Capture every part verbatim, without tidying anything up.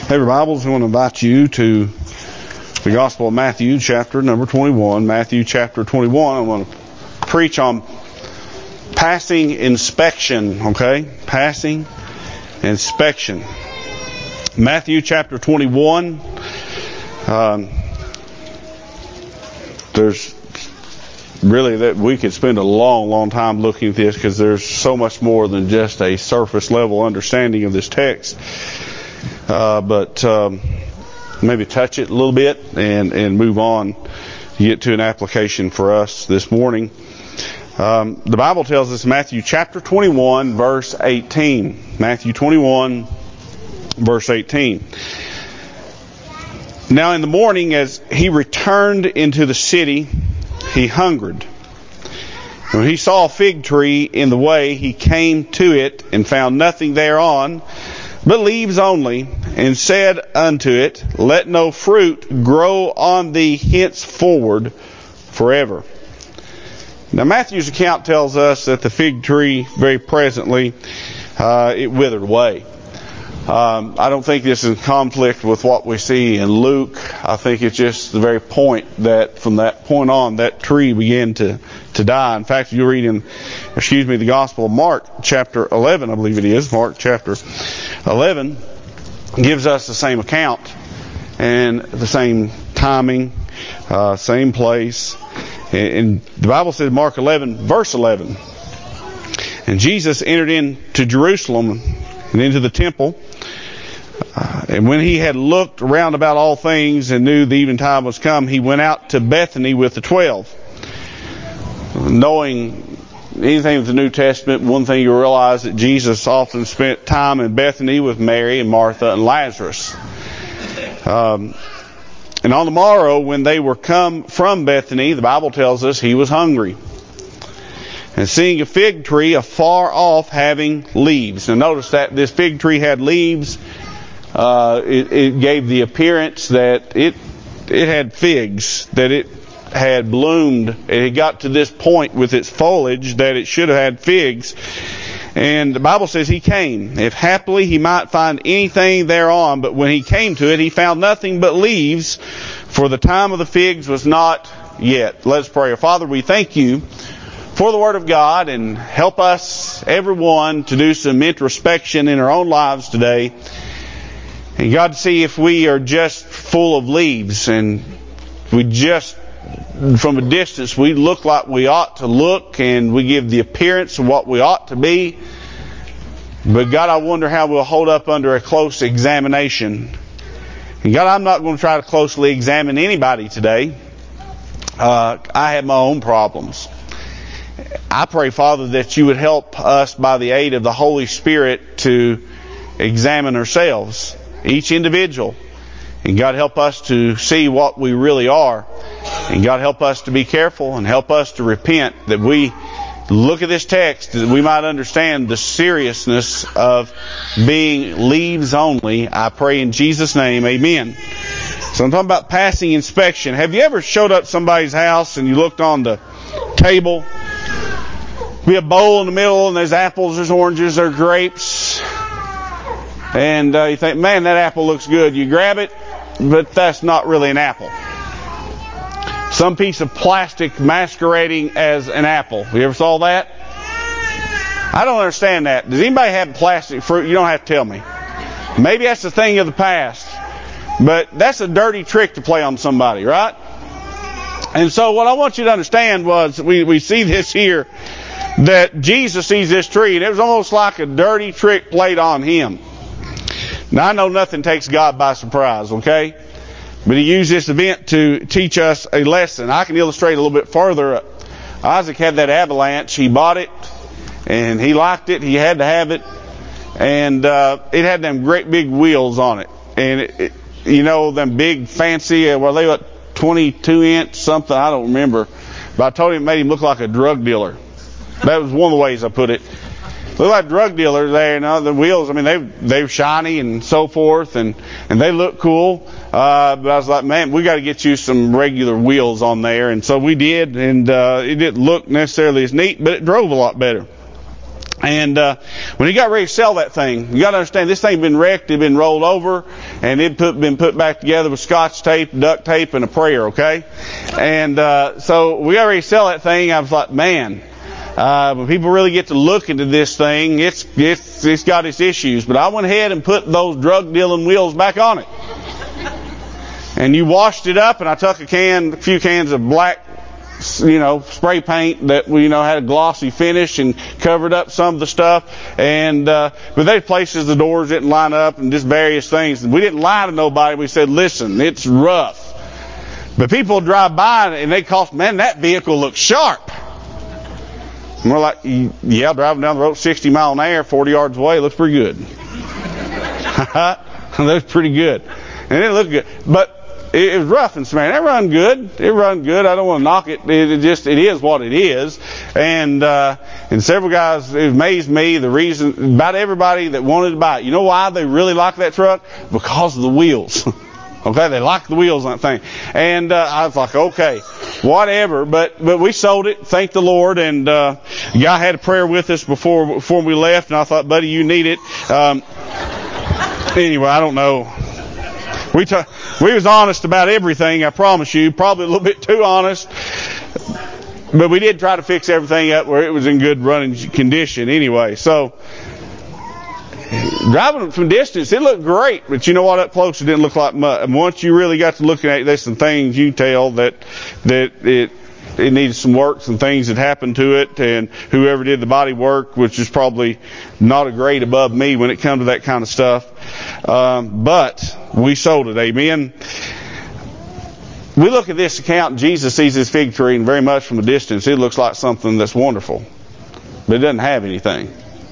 Hey, Bibles, I want to invite you to the Gospel of Matthew, chapter number twenty-one. Matthew, chapter twenty-one. I want to preach on passing inspection, okay? Passing inspection. Matthew, chapter twenty-one. Um, there's really that we could spend a long, long time looking at this because there's so much more than just a surface level understanding of this text. Uh, but um, maybe touch it a little bit and, and move on to get to an application for us this morning. Um, the Bible tells us Matthew chapter twenty-one, verse eighteen. Matthew twenty-one, verse eighteen. Now in the morning, as he returned into the city, he hungered. When he saw a fig tree in the way, he came to it and found nothing thereon but leaves only, and said unto it, Let no fruit grow on thee henceforward forever. Now Matthew's account tells us that the fig tree, very presently, uh, it withered away. Um, I don't think this is in conflict with what we see in Luke. I think it's just the very point that from that point on, that tree began to, to die. In fact, if you read in, excuse me, the Gospel of Mark, chapter eleven, I believe it is, Mark chapter eleven, gives us the same account and the same timing, uh, same place. And, and the Bible says, Mark eleven, verse eleven, and Jesus entered into Jerusalem and into the temple. Uh, and when he had looked round about all things and knew the eventide was come, he went out to Bethany with the twelve. Knowing anything with the New Testament, one thing you realize that Jesus often spent time in Bethany with Mary and Martha and Lazarus. Um, and on the morrow, when they were come from Bethany, the Bible tells us he was hungry. And seeing a fig tree afar off having leaves. Now notice that this fig tree had leaves. Uh, it, it gave the appearance that it it had figs, that it had bloomed. It had got to this point with its foliage that it should have had figs. And the Bible says he came, if haply he might find anything thereon. But when he came to it, he found nothing but leaves, for the time of the figs was not yet. Let's pray. Father, we thank you for the Word of God, and help us, everyone, to do some introspection in our own lives today. And God, to see if we are just full of leaves, and we just, from a distance, we look like we ought to look, and we give the appearance of what we ought to be. But God, I wonder how we'll hold up under a close examination. And God, I'm not going to try to closely examine anybody today. Uh, I have my own problems. I pray, Father, that you would help us by the aid of the Holy Spirit to examine ourselves, each individual. And God, help us to see what we really are. And God, help us to be careful and help us to repent, that we look at this text, that we might understand the seriousness of being leaves only. I pray in Jesus' name, amen. So I'm talking about passing inspection. Have you ever showed up at somebody's house and you looked on the table? Be a bowl in the middle, and there's apples, there's oranges, there's grapes. And uh, you think, man, that apple looks good. You grab it, but that's not really an apple. Some piece of plastic masquerading as an apple. You ever saw that? I don't understand that. Does anybody have plastic fruit? You don't have to tell me. Maybe that's a thing of the past. But that's a dirty trick to play on somebody, right? And so what I want you to understand was, we, we see this here, that Jesus sees this tree, and it was almost like a dirty trick played on him. Now, I know nothing takes God by surprise, okay? But he used this event to teach us a lesson. I can illustrate a little bit further. Isaac had that avalanche. He bought it, and he liked it. He had to have it. And uh, it had them great big wheels on it. And, it, it, you know, them big fancy, uh, well, they were twenty-two inch something, I don't remember. But I told him it made him look like a drug dealer. That was one of the ways I put it. Look like drug dealers there, you know, the wheels, I mean, they, they're shiny and so forth, and, and they look cool. Uh, but I was like, man, we got to get you some regular wheels on there. And so we did, and, uh, it didn't look necessarily as neat, but it drove a lot better. And uh, when he got ready to sell that thing, you got to understand, this thing had been wrecked, it had been rolled over, and it put been put back together with scotch tape, duct tape, and a prayer. Okay, and uh, so we already sell that thing. I was like, man. Uh, when people really get to look into this thing, it's, it's, it's got its issues. But I went ahead and put those drug dealing wheels back on it. And you washed it up, and I took a can, a few cans of black, you know, spray paint that, you know, had a glossy finish and covered up some of the stuff. And, uh, but there's places the doors didn't line up and just various things. We didn't lie to nobody. We said, listen, it's rough. But people drive by and they call, man, that vehicle looks sharp. And we're like, yeah, driving down the road sixty mile an hour, forty yards away, it looks pretty good. That looks pretty good. And it looked good. But it, it was rough and smelly. It run good. It run good. I don't want to knock it. It, it just, it is what it is. And, uh, and several guys, it amazed me the reason, about everybody that wanted to buy it. You know why they really like that truck? Because of the wheels. Okay, they like the wheels on that thing. And uh, I was like, okay, whatever. But but we sold it, thank the Lord. And uh, a guy had a prayer with us before before we left. And I thought, buddy, you need it. Um, anyway, I don't know. We t- we was honest about everything, I promise you. Probably a little bit too honest. But we did try to fix everything up where it was in good running condition anyway. So driving from distance, it looked great, but you know what? Up close, it didn't look like much. And once you really got to looking at it, there's some things you can tell that that it it needed some work, some things that happened to it, and whoever did the body work, which is probably not a grade above me when it comes to that kind of stuff. Um, but we sold it. Amen. We look at this account, Jesus sees this fig tree, and very much from a distance, it looks like something that's wonderful, but it doesn't have anything.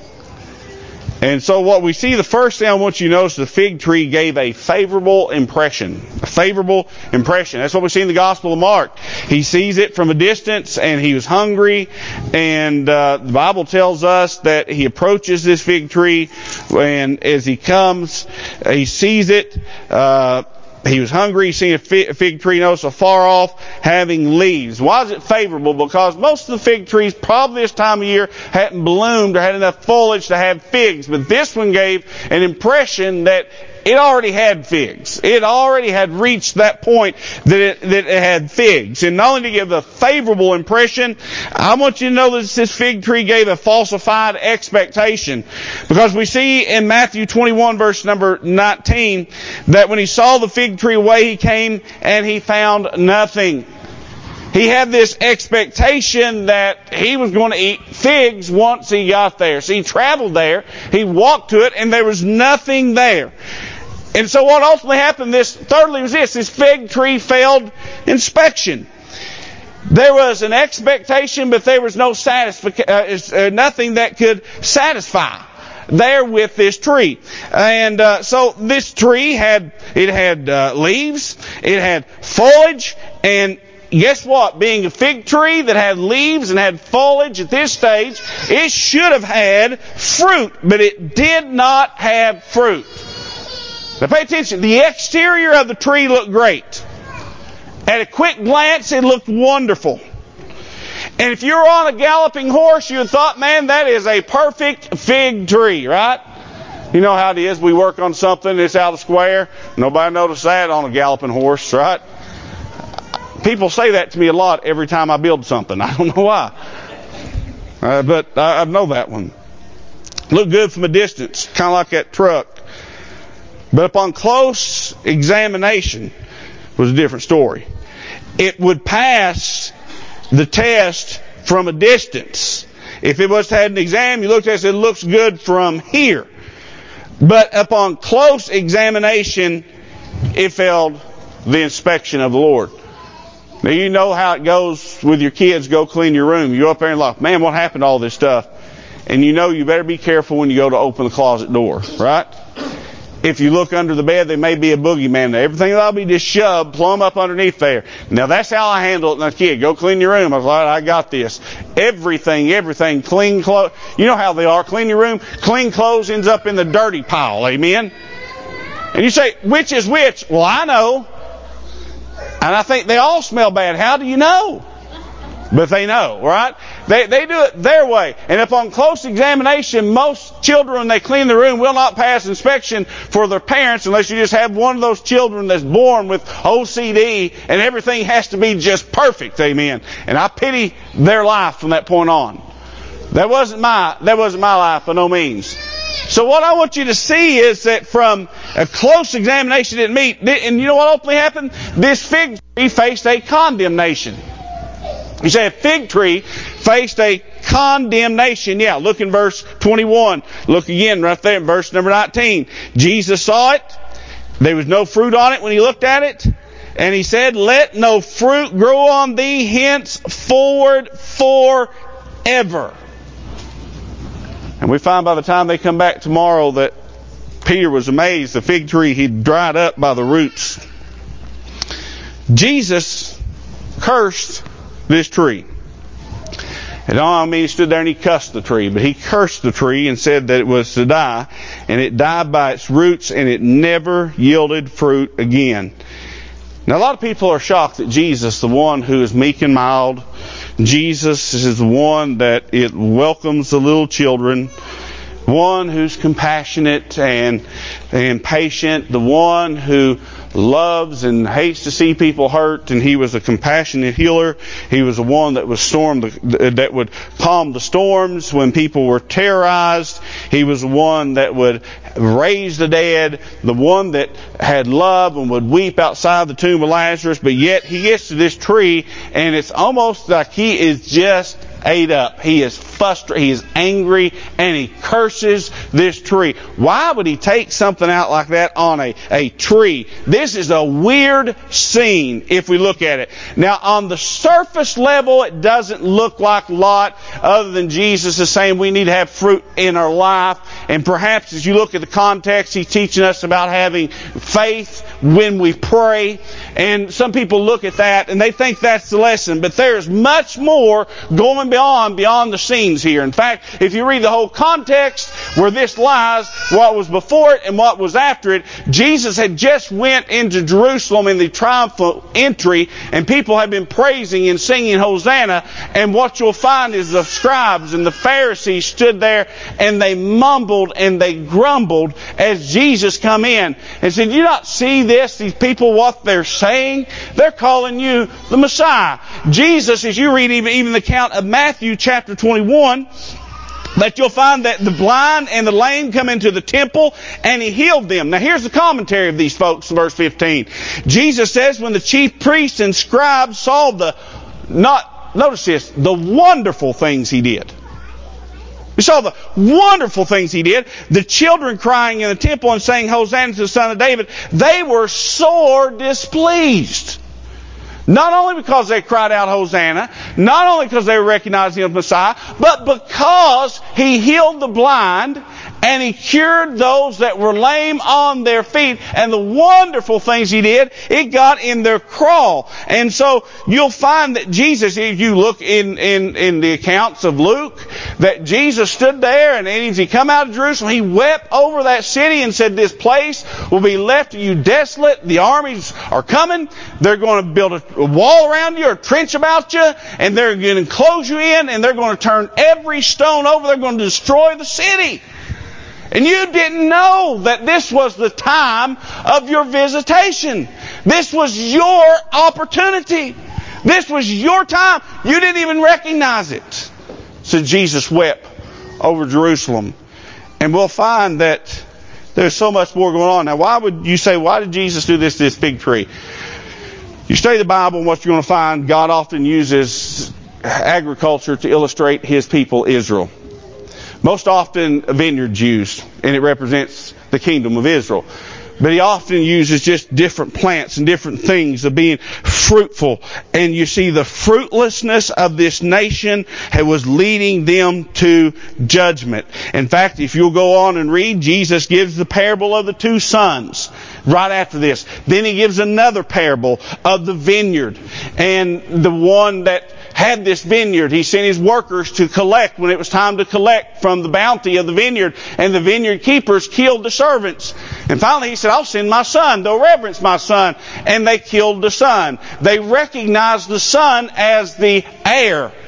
And so what we see, the first thing I want you to notice, the fig tree gave a favorable impression. A favorable impression. That's what we see in the Gospel of Mark. He sees it from a distance, and he was hungry. And uh, the Bible tells us that he approaches this fig tree, and as he comes, he sees it. Uh, He was hungry. He seen a fig tree, notice, afar off, having leaves. Why is it favorable? Because most of the fig trees, probably this time of year, hadn't bloomed or had enough foliage to have figs. But this one gave an impression that it already had figs. It already had reached that point that it, that it had figs. And not only to give a favorable impression, I want you to know that this fig tree gave a falsified expectation. Because we see in Matthew twenty-one, verse number nineteen, that when he saw the fig tree away, he came and he found nothing. He had this expectation that he was going to eat figs once he got there. So he traveled there, he walked to it, and there was nothing there. And so what ultimately happened, this thirdly was this, this fig tree failed inspection. There was an expectation, but there was no satisfic- uh, nothing that could satisfy there with this tree. And uh, so this tree had, it had uh, leaves, it had foliage, and guess what? Being a fig tree that had leaves and had foliage at this stage, it should have had fruit, but it did not have fruit. Now pay attention. The exterior of the tree looked great. At a quick glance, it looked wonderful. And if you're on a galloping horse, you thought, man, that is a perfect fig tree, right? You know how it is. We work on something that's out of square. Nobody noticed that on a galloping horse, right? People say that to me a lot every time I build something. I don't know why. Uh, but I, I know that one. Looked good from a distance, kind of like that truck. But upon close examination was a different story. It would pass the test from a distance. If it was to have an exam, you looked at it and said, it looks good from here. But upon close examination, it failed the inspection of the Lord. Now you know how it goes with your kids, go clean your room. You go up there and like, man, what happened to all this stuff? And you know you better be careful when you go to open the closet door, right? If you look under the bed, there may be a boogeyman there. Everything that'll be just shoved plumb up underneath there. Now that's how I handle it. Now, kid, go clean your room. I was like, I got this. Everything, everything, clean clothes. You know how they are. Clean your room. Clean clothes ends up in the dirty pile. Amen? And you say, which is which? Well, I know. And I think they all smell bad. How do you know? But they know, right? They they do it their way. And upon close examination, most children, when they clean the room, will not pass inspection for their parents unless you just have one of those children that's born with O C D and everything has to be just perfect. Amen. And I pity their life from that point on. That wasn't my, that wasn't my life by no means. So what I want you to see is that from a close examination didn't meet, and you know what ultimately happened? This fig tree faced a condemnation. You say a fig tree faced a condemnation. Yeah, look in verse twenty-one. Look again right there in verse number nineteen. Jesus saw it. There was no fruit on it when he looked at it. And he said, let no fruit grow on thee henceforward forever. And we find by the time they come back tomorrow that Peter was amazed. The fig tree, he'd dried up by the roots. Jesus cursed this tree. And I mean, he stood there and he cussed the tree, but he cursed the tree and said that it was to die. And it died by its roots and it never yielded fruit again. Now, a lot of people are shocked that Jesus, the one who is meek and mild, Jesus is the one that it welcomes the little children, one who's compassionate and, and patient, the one who loves and hates to see people hurt, and he was a compassionate healer. He was the one that was stormed, that would calm the storms when people were terrorized. He was the one that would raise the dead, the one that had love and would weep outside the tomb of Lazarus. But yet he gets to this tree, and it's almost like he is just ate up. He is frustrated, he is angry, and he curses this tree. Why would he take something out like that on a, a tree? This is a weird scene if we look at it. Now, on the surface level, it doesn't look like a lot, other than Jesus is saying we need to have fruit in our life. And perhaps as you look at the context, he's teaching us about having faith when we pray. And some people look at that and they think that's the lesson. But there's much more going beyond, beyond the scenes here. In fact, if you read the whole context where this lies, what was before it and what was after it, Jesus had just went into Jerusalem in the triumphal entry, and people had been praising and singing Hosanna. And what you'll find is the scribes and the Pharisees stood there and they mumbled and they grumbled as Jesus come in and said, "You not see this? These people, what they're saying? They're calling you the Messiah." Jesus, as you read even, even the account of Matthew chapter twenty-one, that you'll find that the blind and the lame come into the temple and he healed them. Now here's the commentary of these folks in verse fifteen. Jesus says, when the chief priests and scribes saw the, not, notice this, the wonderful things he did. We saw the wonderful things he did. The children crying in the temple and saying, "Hosanna to the Son of David," they were sore displeased. Not only because they cried out Hosanna, not only because they recognized him as Messiah, but because he healed the blind and he cured those that were lame on their feet. And the wonderful things he did, it got in their crawl. And so you'll find that Jesus, if you look in, in, in the accounts of Luke, that Jesus stood there and as he come out of Jerusalem, he wept over that city and said, "This place will be left to you desolate. The armies are coming. They're going to build a a wall around you or a trench about you, and they're going to close you in, and they're going to turn every stone over. They're going to destroy the city." And you didn't know that this was the time of your visitation. This was your opportunity. This was your time. You didn't even recognize it. So Jesus wept over Jerusalem. And we'll find that there's so much more going on. Now, why would you say, why did Jesus do this to this fig tree? You study the Bible, and what you're going to find, God often uses agriculture to illustrate his people, Israel. Most often vineyards used, and it represents the kingdom of Israel. But he often uses just different plants and different things of being fruitful. And you see the fruitlessness of this nation was leading them to judgment. In fact, if you'll go on and read, Jesus gives the parable of the two sons right after this. Then he gives another parable of the vineyard. And the one that had this vineyard, he sent his workers to collect when it was time to collect from the bounty of the vineyard. And the vineyard keepers killed the servants. And finally he said, "I'll send my son. They'll reverence my son." And they killed the son. They recognized the son as the heir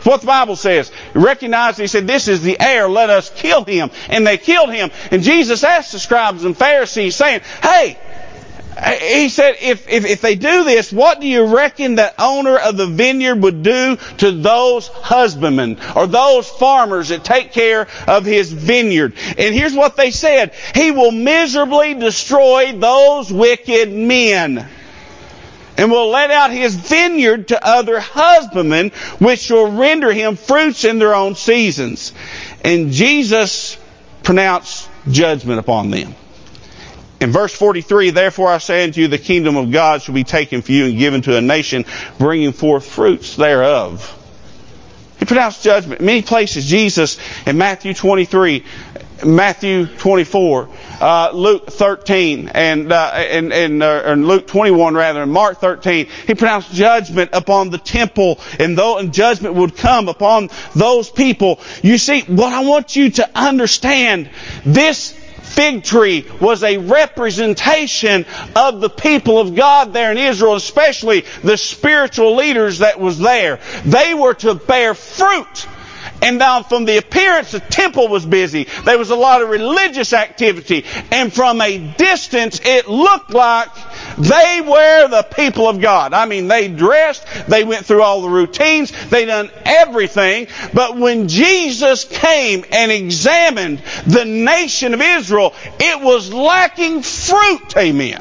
It's what the Bible says. He recognized, he said, this is the heir, let us kill him. And they killed him. And Jesus asked the scribes and Pharisees, saying, hey, he said, if, if, if they do this, what do you reckon the owner of the vineyard would do to those husbandmen or those farmers that take care of his vineyard? And here's what they said. He will miserably destroy those wicked men, and will let out his vineyard to other husbandmen, which shall render him fruits in their own seasons. And Jesus pronounced judgment upon them. In verse forty-three, therefore I say unto you, the kingdom of God shall be taken from you and given to a nation, bringing forth fruits thereof. He pronounced judgment. In many places, Jesus, in Matthew twenty-three, Matthew twenty-four, uh, Luke thirteen, and, uh, and, and, uh, and Luke twenty-one rather, and Mark thirteen, he pronounced judgment upon the temple, and though and judgment would come upon those people. You see, what I want you to understand, this fig tree was a representation of the people of God there in Israel, especially the spiritual leaders that was there. They were to bear fruit. And now from the appearance, the temple was busy. There was a lot of religious activity. And from a distance, it looked like they were the people of God. I mean, they dressed, they went through all the routines, they done everything. But when Jesus came and examined the nation of Israel, it was lacking fruit. Amen.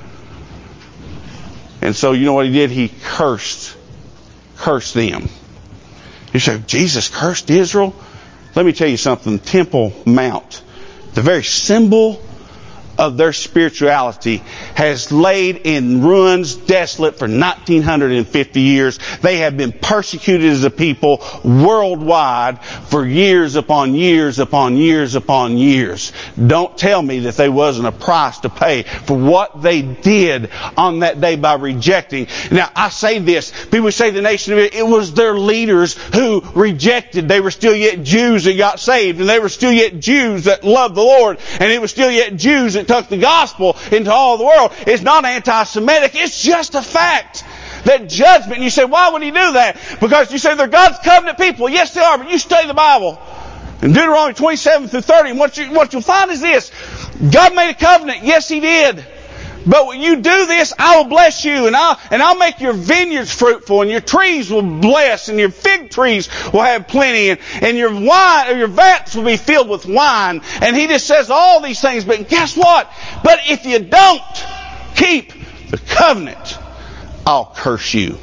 And so you know what he did? He cursed, cursed them. You say, Jesus cursed Israel? Let me tell you something. Temple Mount, the very symbol of their spirituality, has laid in ruins, desolate for nineteen fifty years. They have been persecuted as a people worldwide for years upon years upon years upon years. Don't tell me that there wasn't a price to pay for what they did on that day by rejecting. Now, I say this. People say the nation of Israel, it was their leaders who rejected. They were still yet Jews that got saved, and they were still yet Jews that loved the Lord, and it was still yet Jews that took the gospel into all the world. It's not anti-Semitic. It's just a fact that judgment. And you say, why would he do that? Because you say they're God's covenant people. Yes, they are, but you study the Bible. In Deuteronomy twenty-seven through thirty, and what, you, what you'll find is this. God made a covenant. Yes, he did. But when you do this, I will bless you, and I'll, and I'll make your vineyards fruitful, and your trees will bless, and your fig trees will have plenty, and, and your wine, or your vats will be filled with wine. And he just says all these things, but guess what? But if you don't keep the covenant, I'll curse you.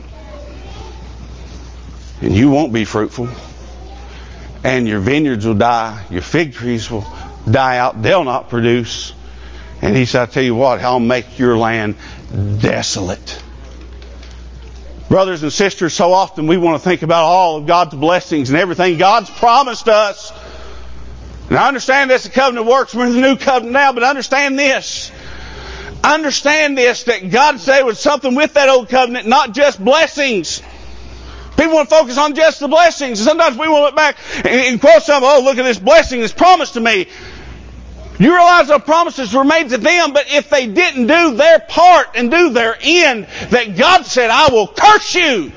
And you won't be fruitful. And your vineyards will die, your fig trees will die out, they'll not produce. And he said, I tell you what, I'll make your land desolate. Brothers and sisters, so often we want to think about all of God's blessings and everything God's promised us. And I understand that's the covenant works. We're in the new covenant now, but understand this. Understand this, that God said there was something with that old covenant, not just blessings. People want to focus on just the blessings. And sometimes we want to look back and, and quote something, oh, look at this blessing that's promised to me. You realize the promises were made to them, but if they didn't do their part and do their end, that God said, I will curse you.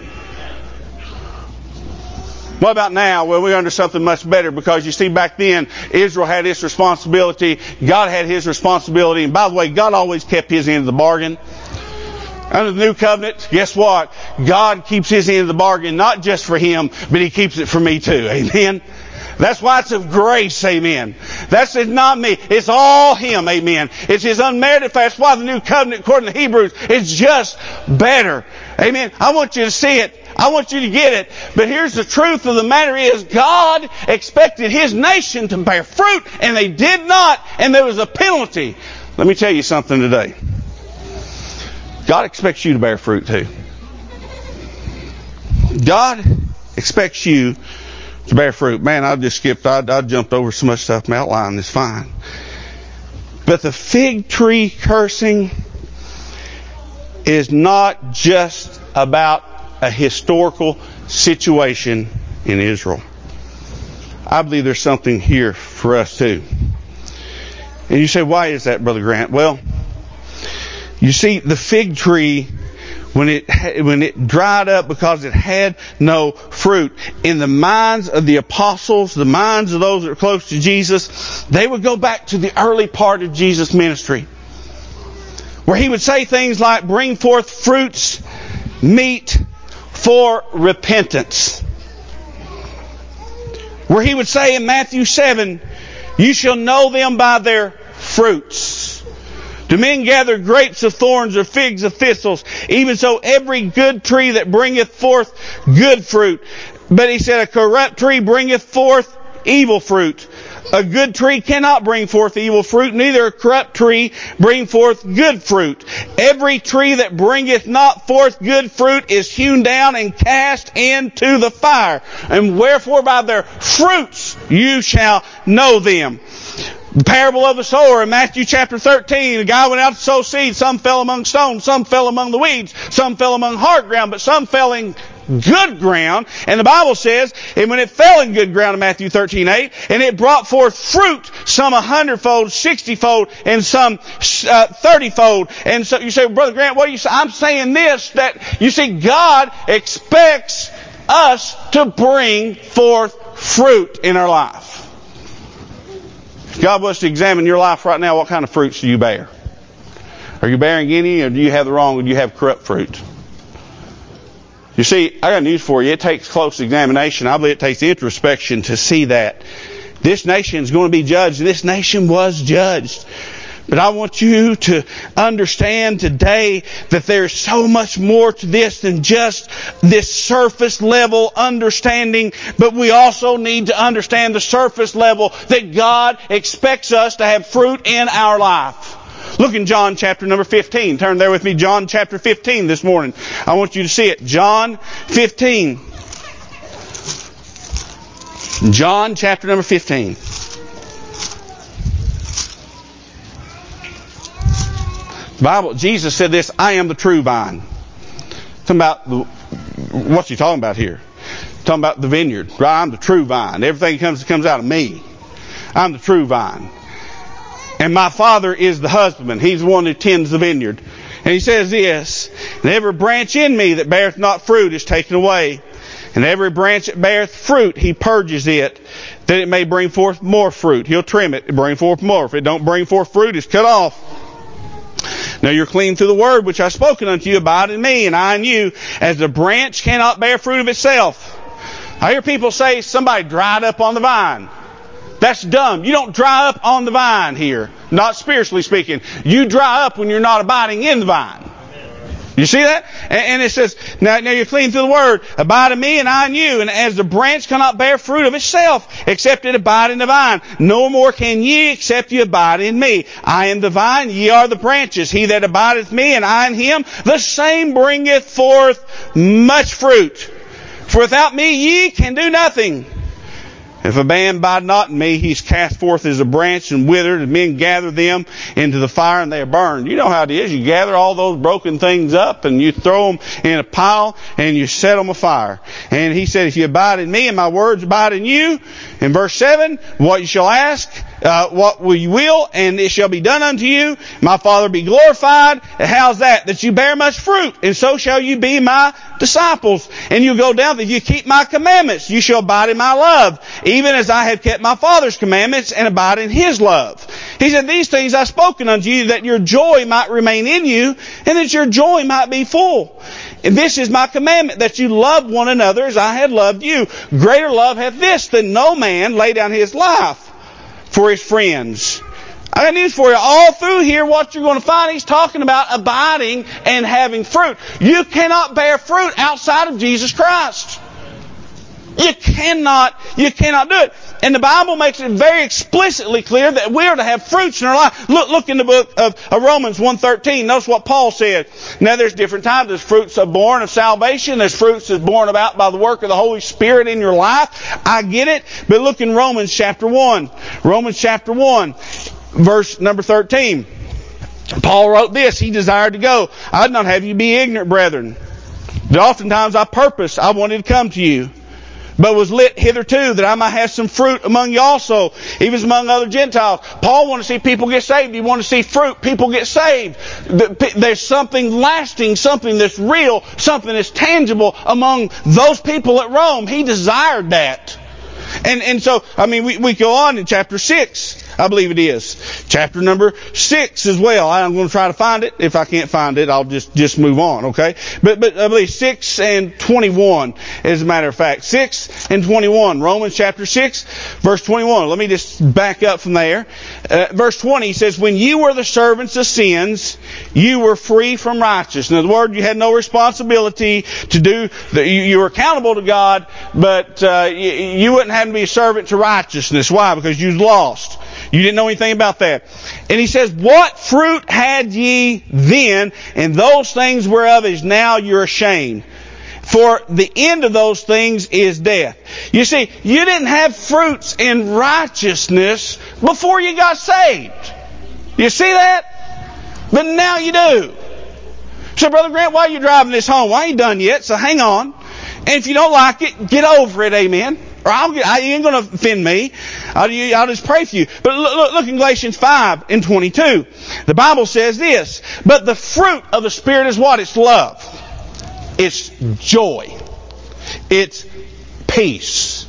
What about now? Well, we're under something much better, because you see, back then, Israel had its responsibility. God had his responsibility. And by the way, God always kept his end of the bargain. Under the new covenant, guess what? God keeps his end of the bargain, not just for him, but he keeps it for me too. Amen. That's why it's of grace, amen. That's not me. It's all him, amen. It's his unmerited faith. That's why the new covenant, according to Hebrews, is just better. Amen. I want you to see it. I want you to get it. But here's the truth of the matter is, God expected his nation to bear fruit, and they did not, and there was a penalty. Let me tell you something today. God expects you to bear fruit too. God expects you to bear fruit. Man, I just skipped. I, I jumped over so much stuff. My outline is fine. But the fig tree cursing is not just about a historical situation in Israel. I believe there's something here for us too. And you say, why is that, Brother Grant? Well, you see, the fig tree when it when it dried up because it had no fruit. In the minds of the apostles, the minds of those that were close to Jesus, they would go back to the early part of Jesus' ministry, where he would say things like, bring forth fruits meet for repentance. Where he would say in Matthew seven, you shall know them by their fruits. Do men gather grapes of thorns or figs of thistles? Even so, every good tree that bringeth forth good fruit. But he said, a corrupt tree bringeth forth evil fruit. A good tree cannot bring forth evil fruit, neither a corrupt tree bring forth good fruit. Every tree that bringeth not forth good fruit is hewn down and cast into the fire. And wherefore by their fruits you shall know them. The parable of the sower in Matthew chapter thirteen. The guy went out to sow seed. Some fell among stones. Some fell among the weeds. Some fell among hard ground. But some fell in good ground. And the Bible says, and when it fell in good ground in Matthew thirteen eight, and it brought forth fruit, some a hundredfold, sixtyfold, and some uh, thirtyfold. And so you say, well, Brother Grant, what are you saying? I'm saying this, that you see, God expects us to bring forth fruit in our life. If God was to examine your life right now, what kind of fruits do you bear? Are you bearing any, or do you have the wrong, or do you have corrupt fruit? You see, I got news for you. It takes close examination. I believe it takes introspection to see that. This nation is going to be judged, and this nation was judged. But I want you to understand today that there's so much more to this than just this surface level understanding. But we also need to understand the surface level that God expects us to have fruit in our life. Look in John chapter number fifteen. Turn there with me, John chapter fifteen this morning. I want you to see it. John fifteen. John chapter number fifteen. The Bible, Jesus said this, I am the true vine. Talking about, the, what's he talking about here? Talking about the vineyard. Right? I'm the true vine. Everything comes comes out of me. I'm the true vine. And my Father is the husbandman. He's the one who tends the vineyard. And he says this, and every branch in me that beareth not fruit is taken away. And every branch that beareth fruit, he purges it, that it may bring forth more fruit. He'll trim it and bring forth more. If it don't bring forth fruit, it's cut off. Now you're clean through the word which I have spoken unto you. Abide in me, and I in you. As the branch cannot bear fruit of itself. I hear people say somebody dried up on the vine. That's dumb. You don't dry up on the vine here. Not spiritually speaking. You dry up when you're not abiding in the vine. You see that? And it says, now, now you're clean through the word. Abide in me and I in you. And as the branch cannot bear fruit of itself, except it abide in the vine, no more can ye except ye abide in me. I am the vine, ye are the branches. He that abideth me and I in him, the same bringeth forth much fruit. For without me ye can do nothing. If a man abide not in me, he's cast forth as a branch and withered, and men gather them into the fire and they are burned. You know how it is. You gather all those broken things up and you throw them in a pile and you set them afire. And he said, if you abide in me and my words abide in you, in verse seven, what you shall ask, uh, what you will, and it shall be done unto you. My Father be glorified. And how's that? That you bear much fruit, and so shall you be my disciples. And you go down, if you keep my commandments, you shall abide in my love, even as I have kept my Father's commandments and abide in his love. He said, these things I've spoken unto you, that your joy might remain in you, and that your joy might be full. And this is my commandment, that you love one another as I have loved you. Greater love hath this, than no man lay down his life for his friends. I got news for you. All through here, what you're going to find, he's talking about abiding and having fruit. You cannot bear fruit outside of Jesus Christ. You cannot, you cannot do it. And the Bible makes it very explicitly clear that we are to have fruits in our life. Look, look in the book of, of Romans one thirteen. Notice what Paul said. Now there's different types. There's fruits of born of salvation. There's fruits that's born about by the work of the Holy Spirit in your life. I get it. But look in Romans chapter one. Romans chapter one, verse number thirteen. Paul wrote this. He desired to go. I would not have you be ignorant, brethren, that oftentimes I purpose, I wanted to come to you. but was lit hitherto that I might have some fruit among you also, even among other Gentiles. Paul wanted to see people get saved. He wanted to see fruit, people get saved. There's something lasting, something that's real, something that's tangible among those people at Rome. He desired that. And and so, I mean, we, we go on in chapter six, I believe it is. Chapter number six as well. I'm going to try to find it. If I can't find it, I'll just, just move on, okay? But, but I believe six and twenty-one, as a matter of fact. six and twenty-one. Romans chapter six, verse twenty-one. Let me just back up from there. Uh, verse twenty says, when you were the servants of sins, you were free from righteousness. In other words, you had no responsibility to do, the, you, you were accountable to God, but uh, you, you wouldn't have to be a servant to righteousness. Why? Because you was lost. You didn't know anything about that. And he says, what fruit had ye then, and those things whereof is now you're ashamed? For the end of those things is death. You see, you didn't have fruits in righteousness before you got saved. You see that? But now you do. So, Brother Grant, why are you driving this home? Why ain't done yet? So hang on. And if you don't like it, get over it, amen. Or I'll get, I ain't going to offend me. I'll, I'll just pray for you. But look, look, look in Galatians five and twenty-two. The Bible says this. But the fruit of the Spirit is what? It's love. It's joy. It's peace.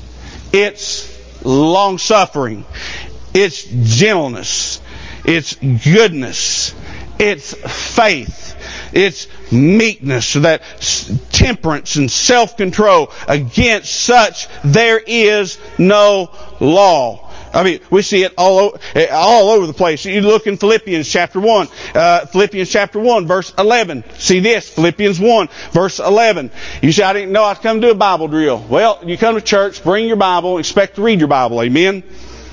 It's long-suffering. It's gentleness. It's goodness. It's faith. It's meekness, so that temperance and self-control. Against such there is no law. I mean, we see it all over, all over the place. You look in Philippians chapter one, uh, Philippians chapter one, verse eleven. See this, Philippians one, verse eleven. You say, I didn't know I'd come to a Bible drill. Well, you come to church, bring your Bible, expect to read your Bible. Amen.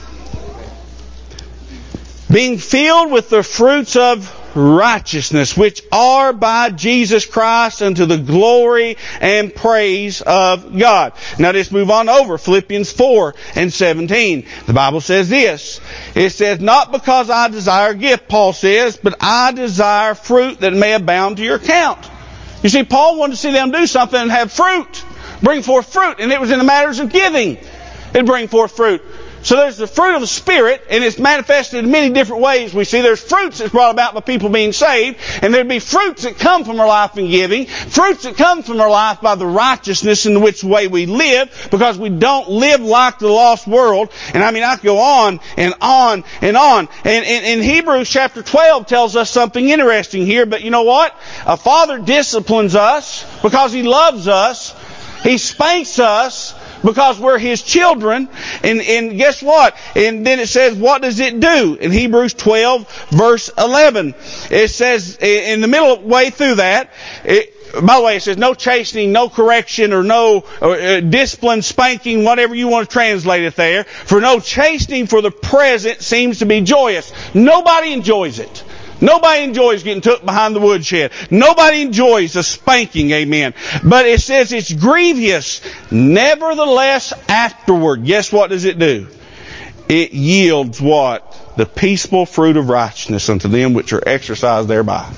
Being filled with the fruits of righteousness, which are by Jesus Christ unto the glory and praise of God. Now let's move on over. Philippians four and seventeen. The Bible says this. It says, not because I desire a gift, Paul says, but I desire fruit that may abound to your account. You see, Paul wanted to see them do something and have fruit. Bring forth fruit. And it was in the matters of giving. It'd bring forth fruit. So there's the fruit of the Spirit, and it's manifested in many different ways. We see there's fruits that's brought about by people being saved, and there'd be fruits that come from our life in giving, fruits that come from our life by the righteousness in which way we live, because we don't live like the lost world. And I mean, I could go on and on and on. And in Hebrews chapter twelve tells us something interesting here, but you know what? A father disciplines us because he loves us. He spanks us because we're His children. And, and guess what? And then it says, what does it do? In Hebrews twelve, verse eleven, it says, in the middle way through that, it, by the way, it says no chastening, no correction, or no uh, discipline, spanking, whatever you want to translate it there. For no chastening for the present seems to be joyous. Nobody enjoys it. Nobody enjoys getting took behind the woodshed. Nobody enjoys a spanking, amen. But it says it's grievous. Nevertheless, afterward, guess what does it do? It yields what? The peaceful fruit of righteousness unto them which are exercised thereby.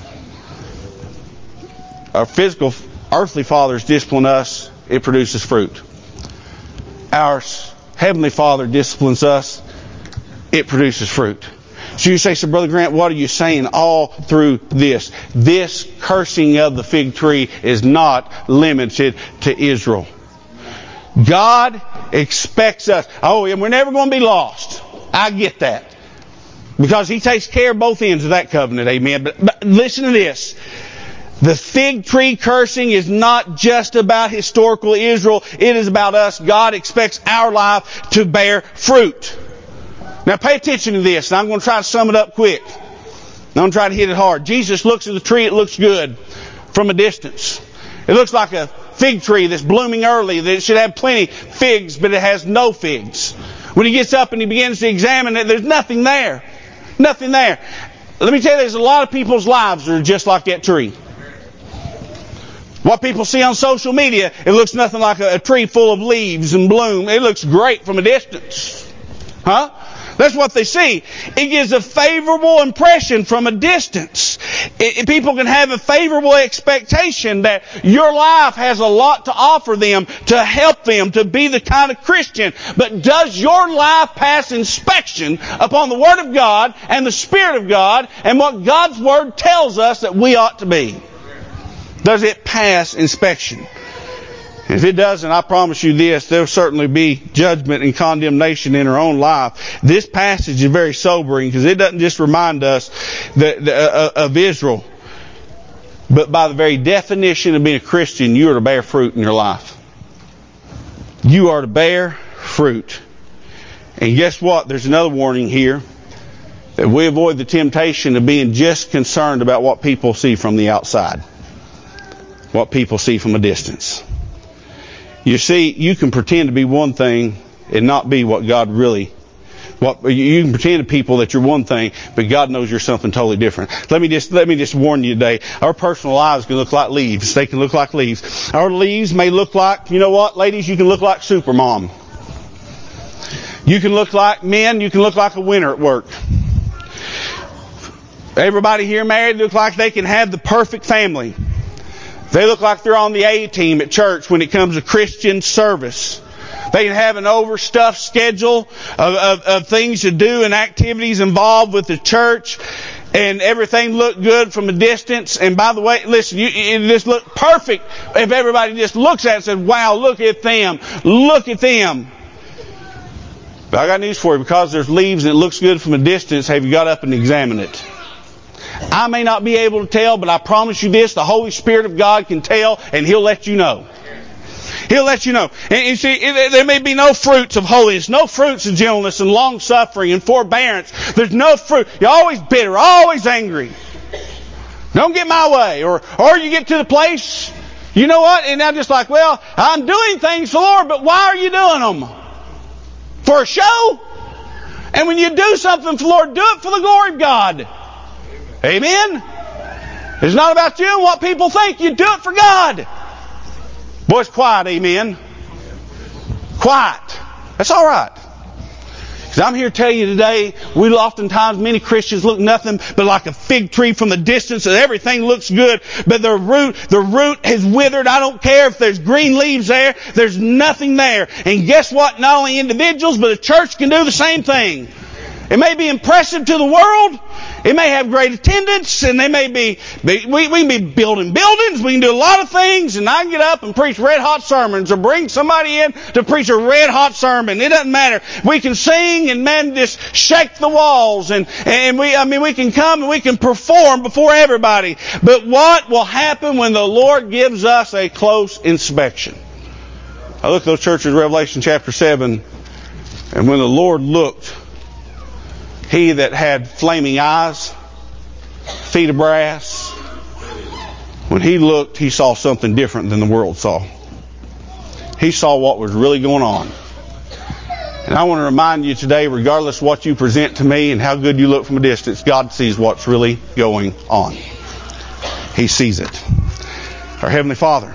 Our physical, earthly fathers discipline us. It produces fruit. Our heavenly Father disciplines us. It produces fruit. So you say, so Brother Grant, what are you saying all through this? This cursing of the fig tree is not limited to Israel. God expects us. Oh, and we're never going to be lost. I get that. Because He takes care of both ends of that covenant, amen. But, but listen to this. The fig tree cursing is not just about historical Israel. It is about us. God expects our life to bear fruit. Now pay attention to this, and I'm going to try to sum it up quick. I'm going to try to hit it hard. Jesus looks at the tree, it looks good from a distance. It looks like a fig tree that's blooming early, that it should have plenty figs, but it has no figs. When He gets up and He begins to examine it, there's nothing there. Nothing there. Let me tell you, there's a lot of people's lives that are just like that tree. What people see on social media, it looks nothing like a, a tree full of leaves and bloom. It looks great from a distance. Huh? That's what they see. It gives a favorable impression from a distance. It, it, people can have a favorable expectation that your life has a lot to offer them, to help them, to be the kind of Christian. But does your life pass inspection upon the Word of God and the Spirit of God and what God's Word tells us that we ought to be? Does it pass inspection? If it doesn't, I promise you this, there will certainly be judgment and condemnation in our own life. This passage is very sobering because it doesn't just remind us that, uh, of Israel, but by the very definition of being a Christian, you are to bear fruit in your life. You are to bear fruit. And guess what? There's another warning here, that we avoid the temptation of being just concerned about what people see from the outside, what people see from a distance. You see, you can pretend to be one thing and not be what God really, what you can pretend to people that you're one thing, but God knows you're something totally different. Let me just, let me just warn you today. Our personal lives can look like leaves. They can look like leaves. Our leaves may look like, you know what, ladies, you can look like Supermom. You can look like men, you can look like a winner at work. Everybody here married look like they can have the perfect family. They look like they're on the A team at church when it comes to Christian service. They can have an overstuffed schedule of, of, of things to do and activities involved with the church, and everything look good from a distance. And by the way, listen, you, it just look perfect if everybody just looks at it and says, wow, look at them, look at them. But I got news for you. Because there's leaves and it looks good from a distance, have you got up and examined it? I may not be able to tell, but I promise you this, the Holy Spirit of God can tell, and He'll let you know. He'll let you know. And you see, there may be no fruits of holiness, no fruits of gentleness and long-suffering and forbearance. There's no fruit. You're always bitter, always angry. Don't get my way. Or, or you get to the place, you know what? And I'm just like, well, I'm doing things for the Lord, but why are you doing them? For a show? And when you do something for the Lord, do it for the glory of God. Amen? It's not about you and what people think. You do it for God. Boy, it's quiet, amen? Quiet. That's all right. Because I'm here to tell you today, we oftentimes, many Christians look nothing but like a fig tree from the distance, and everything looks good, but the root, the root has withered. I don't care if there's green leaves there. There's nothing there. And guess what? Not only individuals, but a church can do the same thing. It may be impressive to the world. It may have great attendance, and they may be, be we, we can be building buildings. We can do a lot of things, and I can get up and preach red hot sermons, or bring somebody in to preach a red hot sermon. It doesn't matter. We can sing and man just shake the walls, and and we I mean we can come and we can perform before everybody. But what will happen when the Lord gives us a close inspection? I look at those churches, Revelation chapter seven, and when the Lord looked, He that had flaming eyes, feet of brass, when He looked, He saw something different than the world saw. He saw what was really going on. And I want to remind you today, regardless of what you present to me and how good you look from a distance, God sees what's really going on. He sees it. Our Heavenly Father,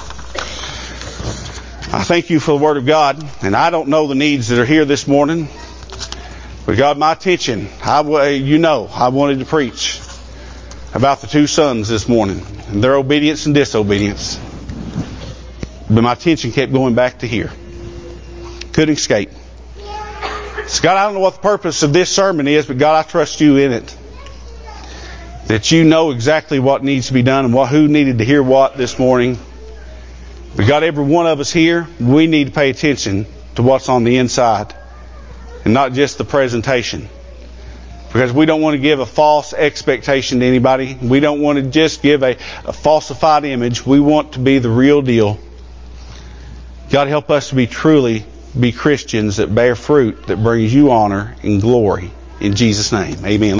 I thank You for the Word of God, and I don't know the needs that are here this morning. But God, my attention, I, you know, I wanted to preach about the two sons this morning and their obedience and disobedience. But my attention kept going back to here. Couldn't escape. So God, I don't know what the purpose of this sermon is, but God, I trust You in it. That You know exactly what needs to be done and what, who needed to hear what this morning. But God, every one of us here, we need to pay attention to what's on the inside. And not just the presentation. Because we don't want to give a false expectation to anybody. We don't want to just give a, a falsified image. We want to be the real deal. God, help us to be truly be Christians that bear fruit that brings You honor and glory. In Jesus' name, amen.